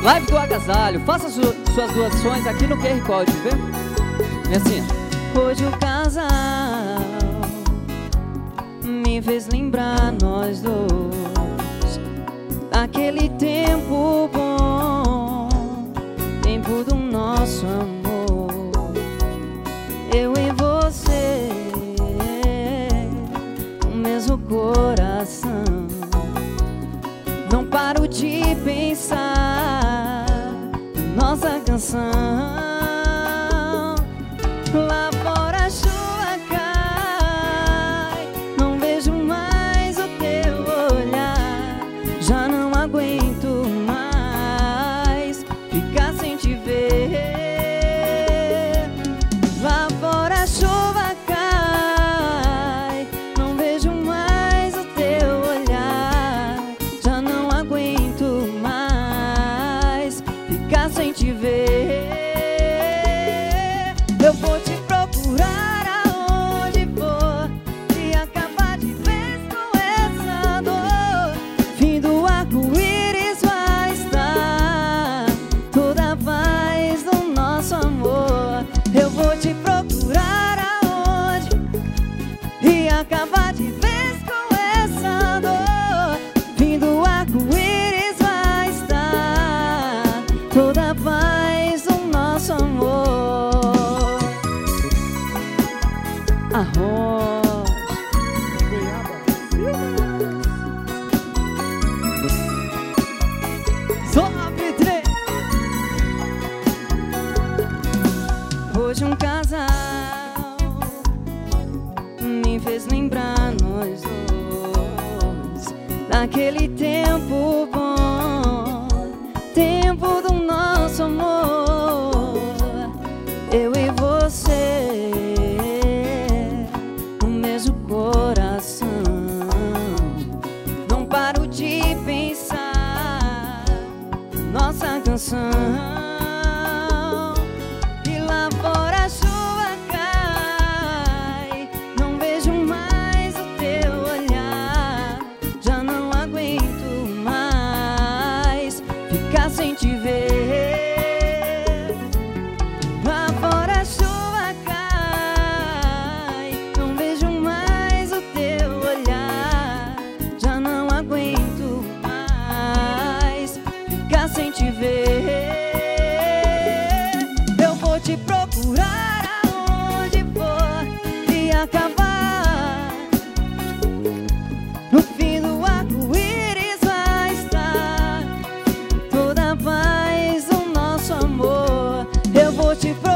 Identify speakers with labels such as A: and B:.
A: Live do agasalho, faça suas doações aqui no QR Code, viu? E assim,
B: hoje o casal me fez lembrar nós dois, aquele tempo bom, tempo do nosso amor. Eu e você, o mesmo coração. Não paro de pensar na nossa canção. Lá fora a chuva cai, não vejo mais o teu olhar. Já não aguento mais ficar sem te ver. Lá fora a chuva cai, não vejo mais o teu olhar. Já não aguento mais ficar sem te ver. Eu vou te procurar aonde for e acabar de vez com essa dor. Fim do arco-íris vai estar toda a paz do nosso amor. Eu vou te procurar aonde e acabar de vez com essa dor. Fim do arco-íris vai estar toda a paz do nosso amor. Arroz. Sobe três. Hoje um casal me fez lembrar nós dois, daquele tempo bom, tempo do nosso amor. Eu e você, coração. Não paro de pensar nossa canção. E lá fora a chuva cai, não vejo mais o teu olhar. Já não aguento mais ficar sem te ver. Lá fora a chuva cai, não vejo mais o teu olhar. Já não aguento mais ficar sem te ver. Eu vou te procurar aonde for e acabar. No fim do arco-íris vai estar toda a paz do nosso amor. Eu vou te procurar